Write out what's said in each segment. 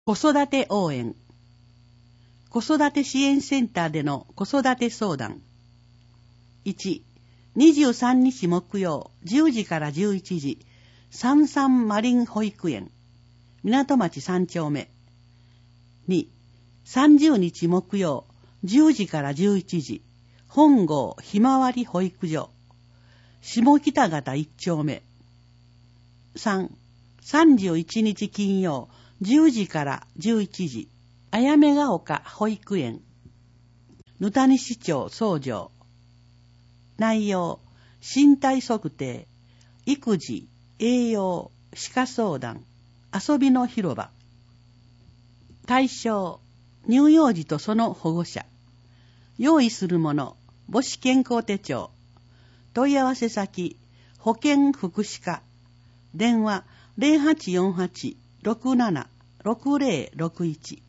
子育て応援。子育て支援センターでの子育て相談。1、23日木曜10時から11時、サンサンマリン保育園、港町3丁目。2、30日木曜10時から11時、本郷ひまわり保育所、下北方1丁目。3、31日金曜10時から11時、あやめが丘保育園、ぬたに市町総城。内容、身体測定、育児、栄養、歯科相談、遊びの広場。対象、乳幼児とその保護者。用意するもの、母子健康手帳。問い合わせ先、保健福祉課。電話、0848-67-6061。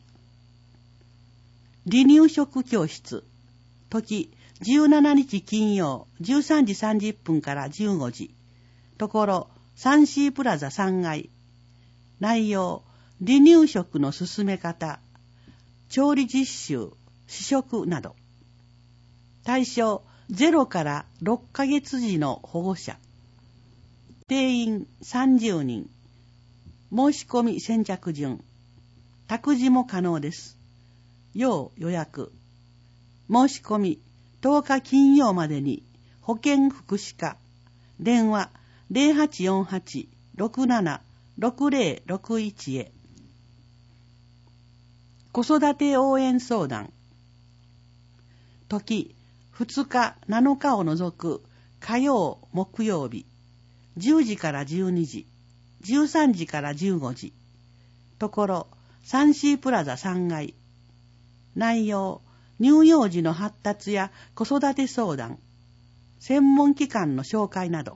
離乳食教室。時、17日金曜、13時30分から15時。ところ、サンシープラザ3階。内容、離乳食の進め方、調理実習、試食など。対象、0から6ヶ月児の保護者。定員30人。申し込み先着順。託児も可能です。要予約。申し込み10日金曜までに保健福祉課。電話0848-67-6061へ。子育て応援相談。時、2日7日を除く火曜木曜日、10時から12時、13時から15時。ところ、サンシープラザ3階。内容、乳幼児の発達や子育て相談、専門機関の紹介など。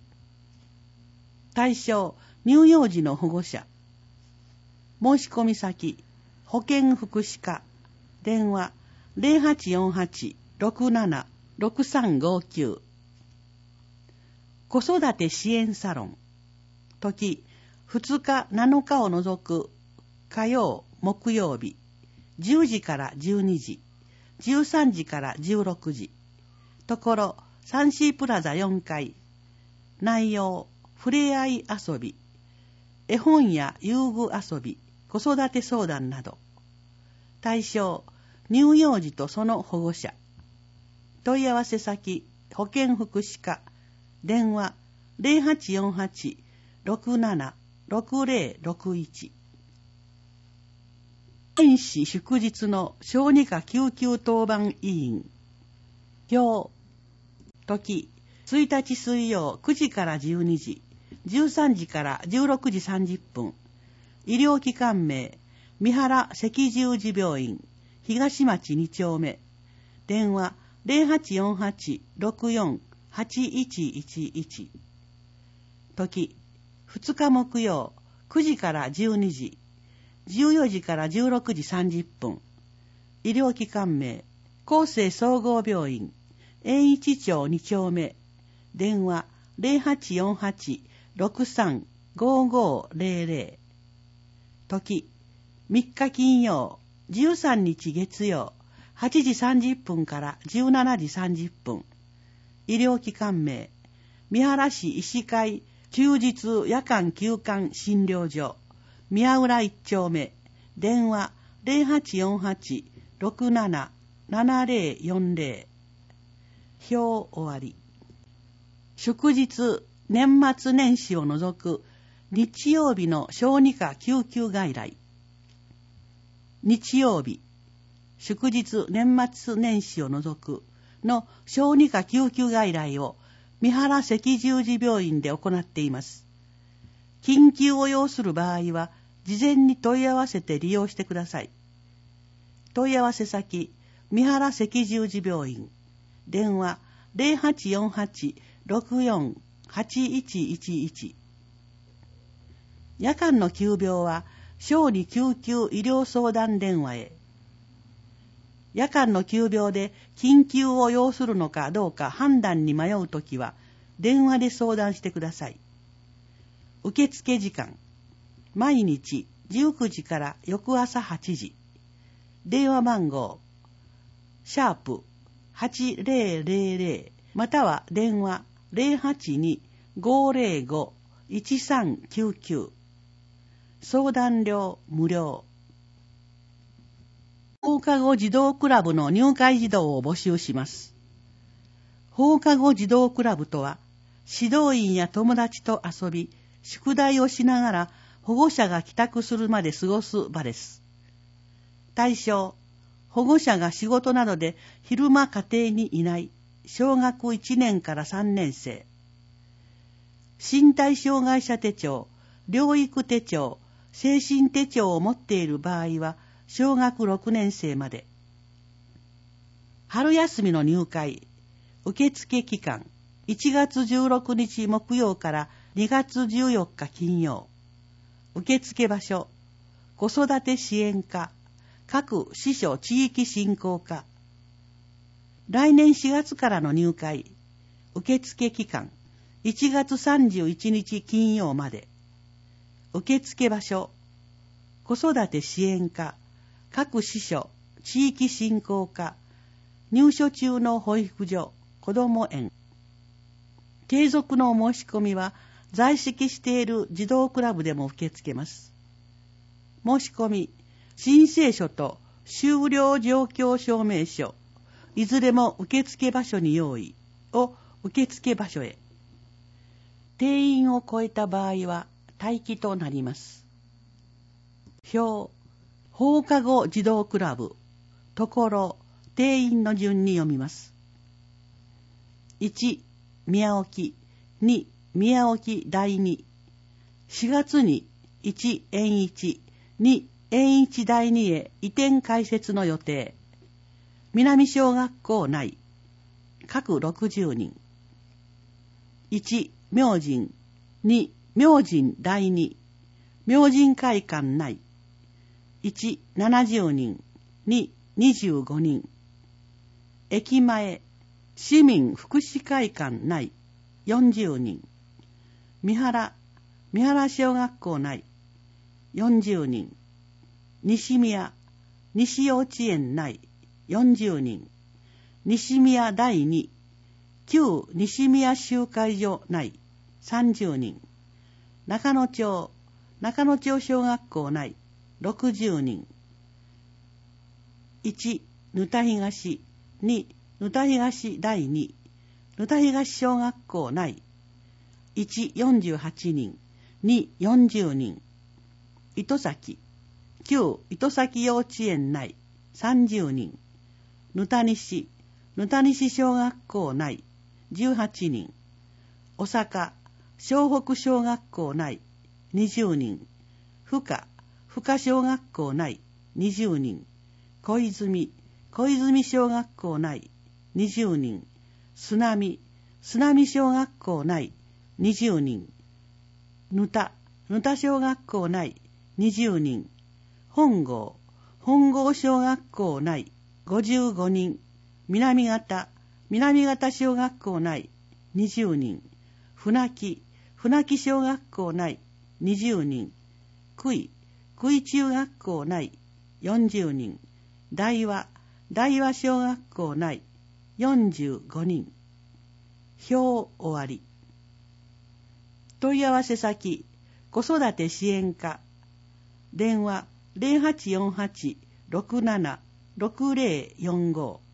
対象、乳幼児の保護者。申し込み先、保健福祉課。電話、0848-67-6359。子育て支援サロン。時、2日7日を除く火曜木曜日、10時から12時、13時から16時。ところ、サンシープラザ4階。内容、ふれあい遊び、絵本や遊具遊び、子育て相談など。対象、乳幼児とその保護者。問い合わせ先、保健福祉課。電話、0848-67-6061。年始祝日の小児科救急当番委員。表。時、1日水曜9時から12時、13時から16時30分。医療機関名、三原赤十字病院、東町2丁目。電話、0848-64-8111。時、2日木曜9時から12時、14時から16時30分。医療機関名、厚生総合病院、延一町2丁目。電話、0848-63-5500。時、3日金曜、13日月曜、8時30分から17時30分。医療機関名、三原市医師会休日夜間休館診療所、宮浦1丁目。電話、0848-67-7040。表終わり。祝日、年末年始を除く日曜日の小児科救急外来。日曜日、祝日、年末年始を除くの小児科救急外来を三原赤十字病院で行っています。緊急を要する場合は、事前に問い合わせて利用してください。問い合わせ先、三原赤十字病院。電話、0848-64-8111。夜間の急病は、小児救急医療相談電話へ。夜間の急病で緊急を要するのかどうか判断に迷うときは、電話で相談してください。受付時間、毎日 19時から翌朝8時。電話番号、#8000または電話082-505-1399。相談料無料。放課後児童クラブの入会児童を募集します。放課後児童クラブとは、指導員や友達と遊び、宿題をしながら保護者が帰宅するまで過ごす場です。対象、保護者が仕事などで昼間家庭にいない小学1年から3年生。身体障害者手帳、療育手帳、精神手帳を持っている場合は小学6年生まで。春休みの入会、受付期間、1月16日木曜から2月14日金曜。受付場所、子育て支援課、各支所地域振興課。来年4月からの入会、受付期間、1月31日金曜まで。受付場所、子育て支援課、各支所地域振興課、入所中の保育所、子ども園。継続の申し込みは在籍している児童クラブでも受け付けます。申し込み、申請書と終了状況証明書、いずれも受付場所に用意を受付場所へ。定員を超えた場合は待機となります。表、放課後児童クラブ、ところ、定員の順に読みます。1、宮沖、2、宮沖第2。4月に1園1、2園1第2へ移転開設の予定。南小学校内、各60人。1、明神、2、明神第2。明神会館内、1、70人、2、25人。駅前、市民福祉会館内、40人。三原小学校内、40人。西宮西幼稚園内、40人。西宮第2、旧西宮集会所内、30人。中野町小学校内、60人。1、沼田東、2、沼田東第2、沼田東小学校内、1、48人、2、40人。糸崎、旧糸崎幼稚園内、30人。沼田西小学校内、18人。大阪、湘北小学校内、20人。深小学校内、20人。小泉小学校内、20人。須波小学校内、20人。沼田小学校内、20人。本郷小学校内、55人。南方小学校内、20人。船木小学校内、20人。久井中学校内、40人。大和小学校内、45人。表終わり。問い合わせ先、子育て支援課。電話 0848-67-6045